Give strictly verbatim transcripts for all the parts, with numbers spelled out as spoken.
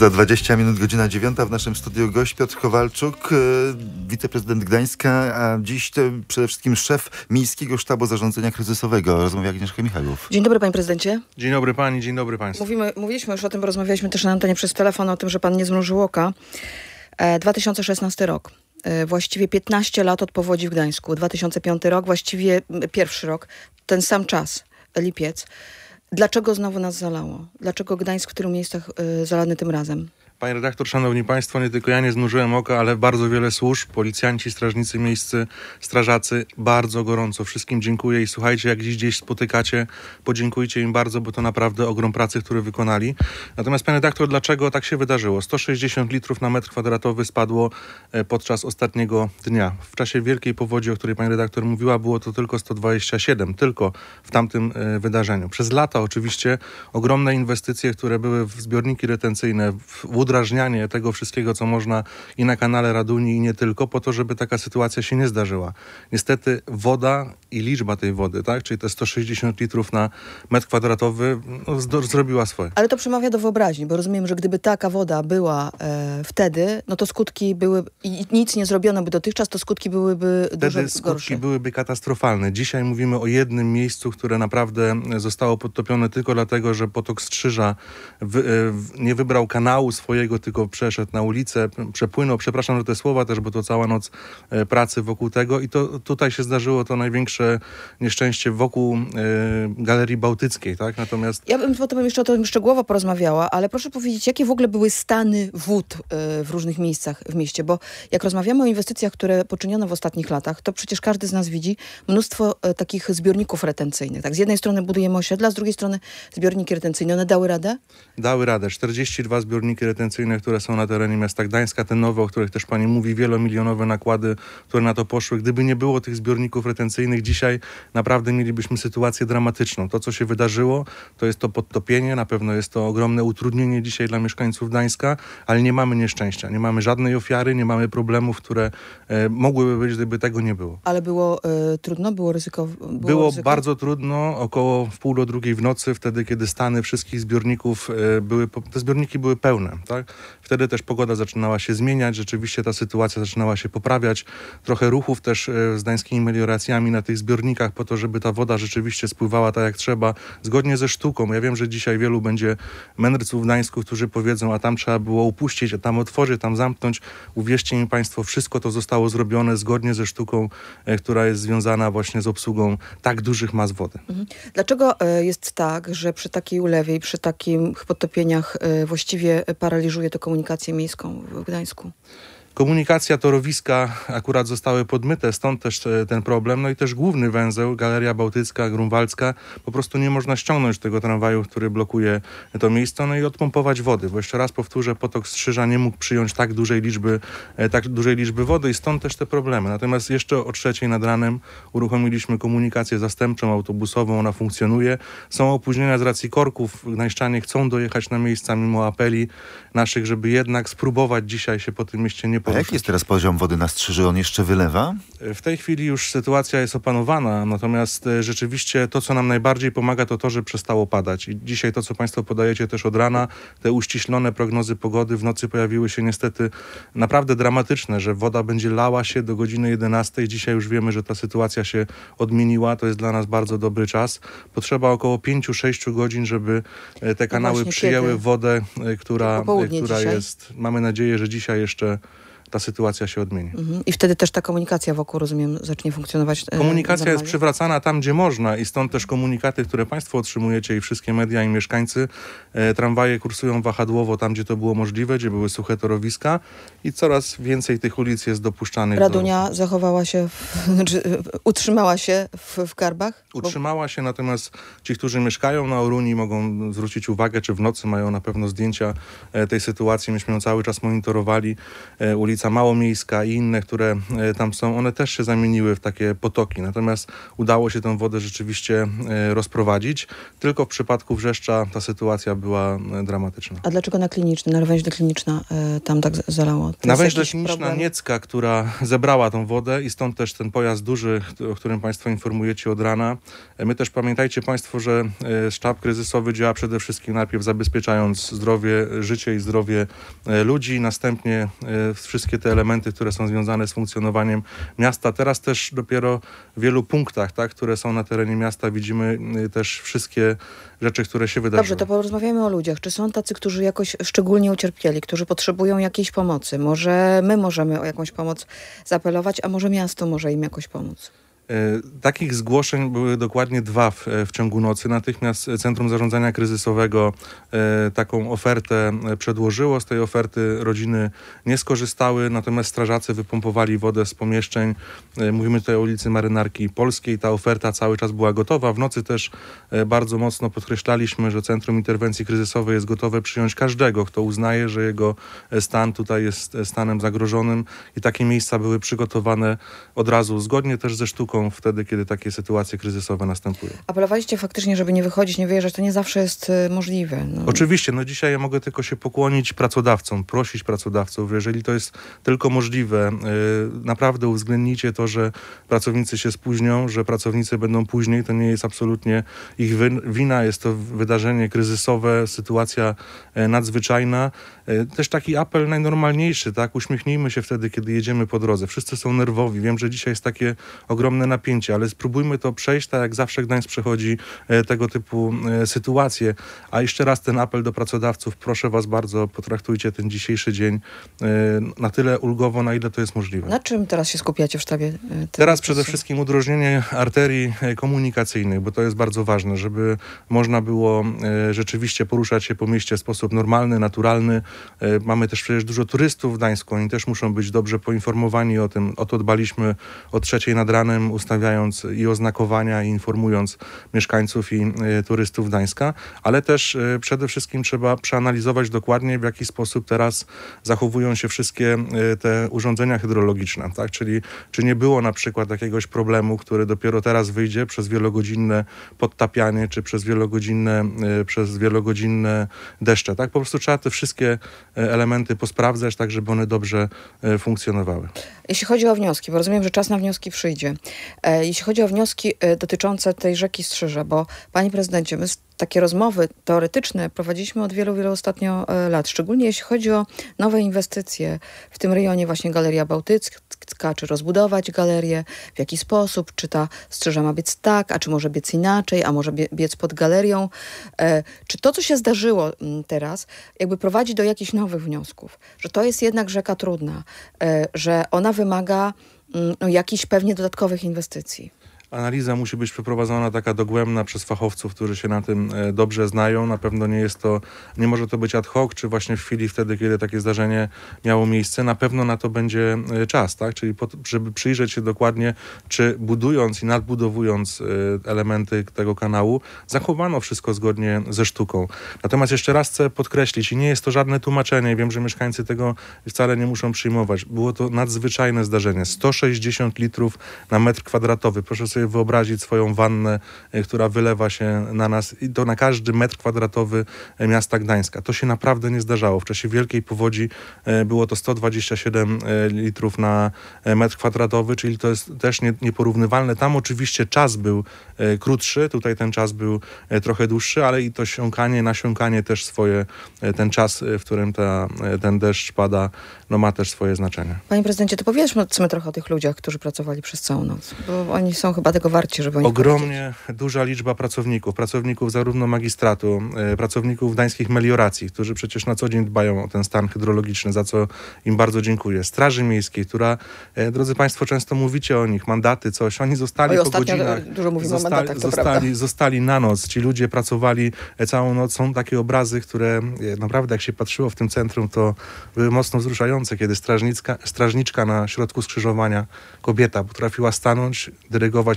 Za dwadzieścia minut, godzina dziewiąta, w naszym studiu gość Piotr Kowalczuk, wiceprezydent Gdańska, a dziś to przede wszystkim szef Miejskiego Sztabu Zarządzania Kryzysowego. Rozmawia Agnieszka Michałów. Dzień dobry, panie prezydencie. Dzień dobry pani, dzień dobry państwu. Mówimy, mówiliśmy już o tym, bo rozmawialiśmy też na antenie przez telefon o tym, że pan nie zmrużył oka. E, dwa tysiące szesnasty rok. E, właściwie piętnaście lat od powodzi w Gdańsku. dwa tysiące piąty rok, właściwie pierwszy rok. Ten sam czas, lipiec. Dlaczego znowu nas zalało? Dlaczego Gdańsk w tylu miejscach y, zalany tym razem? Panie redaktor, szanowni państwo, nie tylko ja nie zmrużyłem oka, ale bardzo wiele służb, policjanci, strażnicy miejscy, strażacy, bardzo gorąco wszystkim dziękuję i słuchajcie, jak dziś gdzieś spotykacie, podziękujcie im bardzo, bo to naprawdę ogrom pracy, który wykonali. Natomiast panie redaktor, dlaczego tak się wydarzyło? sto sześćdziesiąt litrów na metr kwadratowy spadło podczas ostatniego dnia. W czasie wielkiej powodzi, o której pani redaktor mówiła, było to tylko sto dwadzieścia siedem, tylko w tamtym wydarzeniu. Przez lata oczywiście ogromne inwestycje, które były w zbiorniki retencyjne, w udrażnianie tego wszystkiego, co można i na kanale Raduni, i nie tylko, po to, żeby taka sytuacja się nie zdarzyła. Niestety woda i liczba tej wody, tak, czyli te sto sześćdziesiąt litrów na metr kwadratowy, no, z- zrobiła swoje. Ale to przemawia do wyobraźni, bo rozumiem, że gdyby taka woda była e, wtedy, no to skutki były, i nic nie zrobiono by dotychczas, to skutki byłyby Wtedy dużo skutki gorsze. byłyby katastrofalne. Dzisiaj mówimy o jednym miejscu, które naprawdę zostało podtopione tylko dlatego, że potok Strzyża wy, w, nie wybrał kanału swojego, tylko przeszedł na ulicę, przepłynął. Przepraszam, że te słowa też, bo to cała noc e, pracy wokół tego i to tutaj się zdarzyło to największe nieszczęście wokół e, Galerii Bałtyckiej, tak? Natomiast Ja bym potem jeszcze o tym szczegółowo porozmawiała, ale proszę powiedzieć, jakie w ogóle były stany wód e, w różnych miejscach w mieście, bo jak rozmawiamy o inwestycjach, które poczyniono w ostatnich latach, to przecież każdy z nas widzi mnóstwo e, takich zbiorników retencyjnych. Tak? Z jednej strony budujemy osiedla, z drugiej strony zbiorniki retencyjne. One dały radę? dały radę. czterdzieści dwa zbiorniki retencyjne, które są na terenie miasta Gdańska, te nowe, o których też pani mówi, wielomilionowe nakłady, które na to poszły. Gdyby nie było tych zbiorników retencyjnych, dzisiaj naprawdę mielibyśmy sytuację dramatyczną. To, co się wydarzyło, to jest to podtopienie, na pewno jest to ogromne utrudnienie dzisiaj dla mieszkańców Gdańska, ale nie mamy nieszczęścia, nie mamy żadnej ofiary, nie mamy problemów, które e, mogłyby być, gdyby tego nie było. Ale było e, trudno, było ryzyko? Było, Było ryzyko? bardzo trudno, około w pół do drugiej w nocy, wtedy kiedy stany wszystkich zbiorników e, były, te zbiorniki były pełne, tak? Wtedy też pogoda zaczynała się zmieniać, rzeczywiście ta sytuacja zaczynała się poprawiać. Trochę ruchów też e, z gdańskimi melioracjami na tych zbiornikach po to, żeby ta woda rzeczywiście spływała tak jak trzeba, zgodnie ze sztuką. Ja wiem, że dzisiaj wielu będzie mędrców w Gdańsku, którzy powiedzą, a tam trzeba było upuścić, a tam otworzyć, tam zamknąć. Uwierzcie mi państwo, wszystko to zostało zrobione zgodnie ze sztuką, e, która jest związana właśnie z obsługą tak dużych mas wody. Mhm. Dlaczego e, jest tak, że przy takiej ulewie i przy takich podtopieniach e, właściwie paraliżuje to komunikację miejską w Gdańsku? Komunikacja, torowiska akurat zostały podmyte, stąd też e, ten problem. No i też główny węzeł, Galeria Bałtycka, Grunwaldzka, po prostu nie można ściągnąć tego tramwaju, który blokuje to miejsce, no i odpompować wody, bo jeszcze raz powtórzę, potok Strzyża nie mógł przyjąć tak dużej liczby, e, tak dużej liczby wody i stąd też te problemy. Natomiast jeszcze o trzeciej nad ranem uruchomiliśmy komunikację zastępczą, autobusową, ona funkcjonuje. Są opóźnienia z racji korków, gdańszczanie chcą dojechać na miejsca mimo apeli naszych, żeby jednak spróbować dzisiaj się po tym mieście nie A jaki jest teraz poziom wody na Strzyży? On jeszcze wylewa? W tej chwili już sytuacja jest opanowana, natomiast e, rzeczywiście to, co nam najbardziej pomaga, to to, że przestało padać. I dzisiaj to, co państwo podajecie też od rana, te uściślone prognozy pogody w nocy pojawiły się niestety naprawdę dramatyczne, że woda będzie lała się do godziny jedenastej. Dzisiaj już wiemy, że ta sytuacja się odmieniła. To jest dla nas bardzo dobry czas. Potrzeba około pięć do sześciu godzin, żeby e, te kanały właśnie przyjęły kiedy? wodę, e, która, e, Popołudnie która dzisiaj? jest. Mamy nadzieję, że dzisiaj jeszcze ta sytuacja się odmieni. Mhm. I wtedy też ta komunikacja wokół, rozumiem, zacznie funkcjonować e, Komunikacja jest normalnie? przywracana tam, gdzie można i stąd też komunikaty, które państwo otrzymujecie i wszystkie media i mieszkańcy. E, tramwaje kursują wahadłowo tam, gdzie to było możliwe, gdzie były suche torowiska i coraz więcej tych ulic jest dopuszczanych Radunia do... zachowała się, w, znaczy, utrzymała się w, w Karbach? Bo- Utrzymała się, natomiast ci, którzy mieszkają na Oruni, mogą zwrócić uwagę, czy w nocy mają na pewno zdjęcia e, tej sytuacji. Myśmy ją cały czas monitorowali. E, ulica ulica Małomiejska i inne, które tam są, one też się zamieniły w takie potoki. Natomiast udało się tę wodę rzeczywiście rozprowadzić. Tylko w przypadku Wrzeszcza ta sytuacja była dramatyczna. A dlaczego na Kliniczny, na Lawęźle Kliniczna tam tak zalało? To Nawęźle Kliniczna Niecka, która zebrała tą wodę i stąd też ten pojazd duży, o którym Państwo informujecie od rana. My też pamiętajcie Państwo, że sztab kryzysowy działa przede wszystkim najpierw zabezpieczając zdrowie, życie i zdrowie ludzi, następnie wszystkie te elementy, które są związane z funkcjonowaniem miasta. Teraz też dopiero w wielu punktach, tak, które są na terenie miasta, widzimy też wszystkie rzeczy, które się wydarzyły. Dobrze, to porozmawiamy o ludziach. Czy są tacy, którzy jakoś szczególnie ucierpieli, którzy potrzebują jakiejś pomocy? Może my możemy o jakąś pomoc zaapelować, a może miasto może im jakoś pomóc? Takich zgłoszeń były dokładnie dwa w, w ciągu nocy. Natychmiast Centrum Zarządzania Kryzysowego e, taką ofertę przedłożyło. Z tej oferty rodziny nie skorzystały, natomiast strażacy wypompowali wodę z pomieszczeń. E, mówimy tutaj o ulicy Marynarki Polskiej. Ta oferta cały czas była gotowa. W nocy też e, bardzo mocno podkreślaliśmy, że Centrum Interwencji Kryzysowej jest gotowe przyjąć każdego, kto uznaje, że jego stan tutaj jest stanem zagrożonym i takie miejsca były przygotowane od razu, zgodnie też ze sztuką wtedy, kiedy takie sytuacje kryzysowe następują. Apelowaliście faktycznie, żeby nie wychodzić, nie wyjeżdżać. To nie zawsze jest y, możliwe. No. Oczywiście, no dzisiaj ja mogę tylko się pokłonić pracodawcom, prosić pracodawców, jeżeli to jest tylko możliwe, y, naprawdę uwzględnijcie to, że pracownicy się spóźnią, że pracownicy będą później, to nie jest absolutnie ich wina, jest to wydarzenie kryzysowe, sytuacja y, nadzwyczajna. Y, też taki apel najnormalniejszy, tak? Uśmiechnijmy się wtedy, kiedy jedziemy po drodze. Wszyscy są nerwowi. Wiem, że dzisiaj jest takie ogromne napięcie, ale spróbujmy to przejść, tak jak zawsze Gdańsk przechodzi e, tego typu e, sytuacje. A jeszcze raz ten apel do pracodawców, proszę was bardzo, potraktujcie ten dzisiejszy dzień e, na tyle ulgowo, na ile to jest możliwe. Na czym teraz się skupiacie w sztabie? E, teraz przede wszystkim udrożnienie arterii komunikacyjnych, bo to jest bardzo ważne, żeby można było e, rzeczywiście poruszać się po mieście w sposób normalny, naturalny. E, mamy też przecież dużo turystów w Gdańsku, oni też muszą być dobrze poinformowani o tym. O to dbaliśmy o trzeciej nad ranem, ustawiając i oznakowania, i informując mieszkańców i y, turystów Gdańska, ale też y, przede wszystkim trzeba przeanalizować dokładnie, w jaki sposób teraz zachowują się wszystkie y, te urządzenia hydrologiczne, tak? Czyli czy nie było na przykład jakiegoś problemu, który dopiero teraz wyjdzie przez wielogodzinne podtapianie, czy przez wielogodzinne, y, przez wielogodzinne deszcze, tak? Po prostu trzeba te wszystkie y, elementy posprawdzać, tak żeby one dobrze y, funkcjonowały. Jeśli chodzi o wnioski, bo rozumiem, że czas na wnioski przyjdzie. E, jeśli chodzi o wnioski e, dotyczące tej rzeki Strzyża, bo panie prezydencie, my takie rozmowy teoretyczne prowadziliśmy od wielu, wielu ostatnio e, lat, szczególnie jeśli chodzi o nowe inwestycje w tym rejonie, właśnie Galeria Bałtycka, czy rozbudować galerię, w jaki sposób, czy ta Strzyża ma biec tak, a czy może biec inaczej, a może bie, biec pod galerią. E, czy to, co się zdarzyło m, teraz, jakby prowadzi do jakichś nowych wniosków, że to jest jednak rzeka trudna, e, że ona wymaga no, jakichś pewnie dodatkowych inwestycji. Analiza musi być przeprowadzona taka dogłębna przez fachowców, którzy się na tym dobrze znają. Na pewno nie jest to, nie może to być ad hoc, czy właśnie w chwili wtedy, kiedy takie zdarzenie miało miejsce. Na pewno na to będzie czas, tak? Czyli po, żeby przyjrzeć się dokładnie, czy budując i nadbudowując elementy tego kanału, zachowano wszystko zgodnie ze sztuką. Natomiast jeszcze raz chcę podkreślić, i nie jest to żadne tłumaczenie, wiem, że mieszkańcy tego wcale nie muszą przyjmować. Było to nadzwyczajne zdarzenie. sto sześćdziesiąt litrów na metr kwadratowy. Proszę sobie wyobrazić swoją wannę, która wylewa się na nas i to na każdy metr kwadratowy miasta Gdańska. To się naprawdę nie zdarzało. W czasie wielkiej powodzi było to sto dwadzieścia siedem litrów na metr kwadratowy, czyli to jest też nie, nieporównywalne. Tam oczywiście czas był krótszy, tutaj ten czas był trochę dłuższy, ale i to siąkanie, nasiąkanie też swoje, ten czas, w którym ta, ten deszcz pada, no ma też swoje znaczenie. Panie prezydencie, to powiedzmy trochę o tych ludziach, którzy pracowali przez całą noc, bo oni są chyba tego warci, żeby o nich Ogromnie powiedzieć. Duża liczba pracowników, pracowników zarówno magistratu, e, pracowników gdańskich melioracji, którzy przecież na co dzień dbają o ten stan hydrologiczny, za co im bardzo dziękuję. Straży Miejskiej, która, e, drodzy państwo, często mówicie o nich, mandaty, coś, oni zostali Oj, po godzinach. Dużo mówimy zostali, o mandatach, to zostali, zostali na noc. Ci ludzie pracowali całą noc. Są takie obrazy, które e, naprawdę jak się patrzyło w tym centrum, to były mocno wzruszające, kiedy strażniczka, strażniczka na środku skrzyżowania, kobieta, potrafiła stanąć, dyrygować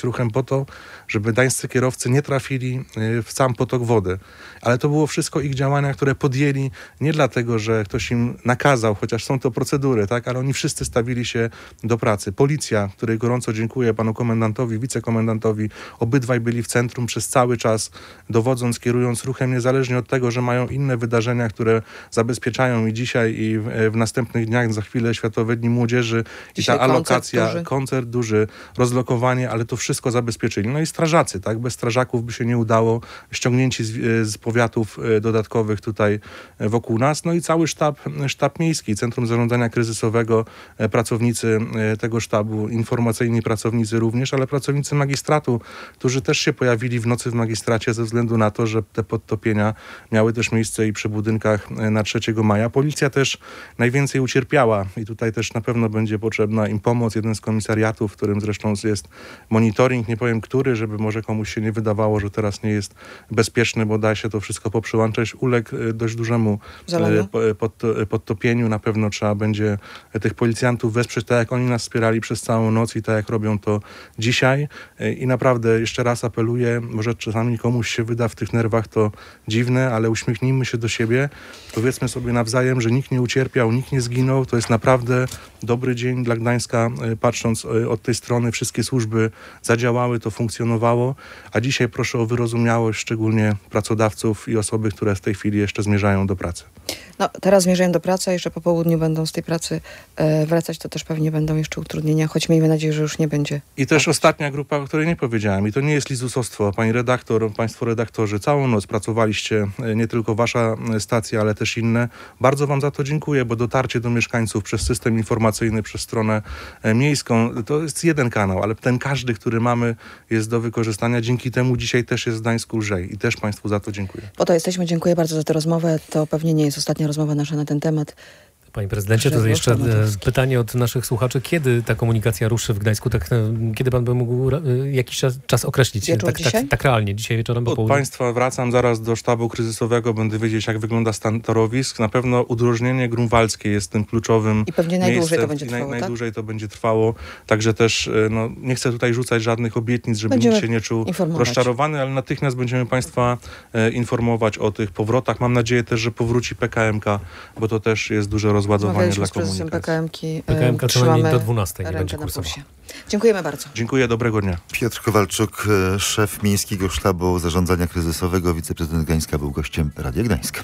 zarządzać ruchem po to, żeby gdańscy kierowcy nie trafili w sam potok wody. Ale to było wszystko ich działania, które podjęli nie dlatego, że ktoś im nakazał, chociaż są to procedury, tak, ale oni wszyscy stawili się do pracy. Policja, której gorąco dziękuję panu komendantowi, wicekomendantowi, obydwaj byli w centrum przez cały czas, dowodząc, kierując ruchem, niezależnie od tego, że mają inne wydarzenia, które zabezpieczają i dzisiaj, i w, w następnych dniach, za chwilę Światowe Dni Młodzieży, Dzisiaj i ta alokacja, koncert duży. koncert duży, rozlokowanie, ale to wszystko zabezpieczyli. No i strażacy, tak, bez strażaków by się nie udało, ściągnięci z, z powiatów dodatkowych tutaj wokół nas, no i cały sztab, sztab miejski, Centrum Zarządzania Kryzysowego, pracownicy tego sztabu, informacyjni pracownicy również, ale pracownicy magistratu, którzy też się pojawili w nocy w magistracie ze względu na to, że te podtopienia miały też miejsce i przy budynkach na trzeciego maja. Policja też najwięcej ucierpiała i tutaj też na pewno będzie potrzebna im pomoc. Jeden z komisariatów, w którym zresztą jest monitoring, nie powiem który, żeby może komuś się nie wydawało, że teraz nie jest bezpieczny, bo da się to wszystko poprzyłączać, uległ dość dużemu Zalaniu. pod, podtopieniu. Na pewno trzeba będzie tych policjantów wesprzeć, tak jak oni nas wspierali przez całą noc i tak jak robią to dzisiaj. I naprawdę jeszcze raz apeluję, może czasami komuś się wyda w tych nerwach to dziwne, ale uśmiechnijmy się do siebie. Powiedzmy sobie nawzajem, że nikt nie ucierpiał, nikt nie zginął. To jest naprawdę dobry dzień dla Gdańska. Patrząc od tej strony, wszystkie służby zadziałały, to funkcjonowało. A dzisiaj proszę o wyrozumiałość, szczególnie pracodawców i osoby, które w tej chwili jeszcze zmierzają do pracy. No, teraz zmierzają do pracy, a jeszcze po południu będą z tej pracy e, wracać, to też pewnie będą jeszcze utrudnienia, choć miejmy nadzieję, że już nie będzie. I też ostatnia grupa, o której nie powiedziałem, i to nie jest lizusostwo. Pani redaktor, państwo redaktorzy, całą noc pracowaliście, nie tylko wasza stacja, ale też inne. Bardzo wam za to dziękuję, bo dotarcie do mieszkańców przez system informacyjny, przez stronę miejską, to jest jeden kanał, ale ten każdy, który mamy, jest do wykorzystania. Dzięki temu dzisiaj też jest w Gdańsku lżej i też państwu za to dziękuję. Po to jesteśmy, dziękuję bardzo za tę rozmowę. To pewnie nie jest ostatnia rozmowa nasza na ten temat. Panie prezydencie, to jeszcze pytanie od naszych słuchaczy. Kiedy ta komunikacja ruszy w Gdańsku? Tak, kiedy pan by mógł jakiś czas, czas określić? Wieczór tak, dzisiaj? tak, tak realnie, dzisiaj wieczorem po Od południu? państwa wracam zaraz do sztabu kryzysowego, będę wiedzieć, jak wygląda stan torowisk. Na pewno udrożnienie grunwaldzkie jest tym kluczowym I pewnie najdłużej miejscem. to będzie I trwało, naj, tak? Najdłużej to będzie trwało. Także też no, nie chcę tutaj rzucać żadnych obietnic, żeby Będziemy nikt się nie czuł informować. rozczarowany, ale natychmiast będziemy państwa e, informować o tych powrotach. Mam nadzieję też, że powróci P K M K, bo to też jest duże rozładowanie dla z prezesem komunikacji. P K M K. P K M K co najmniej do dwunastej nie będzie na kursował. pulsie. Dziękujemy bardzo. Dziękuję, dobrego dnia. Piotr Kowalczuk, szef Miejskiego Sztabu Zarządzania Kryzysowego, wiceprezydent Gdańska, był gościem Radia Gdańska.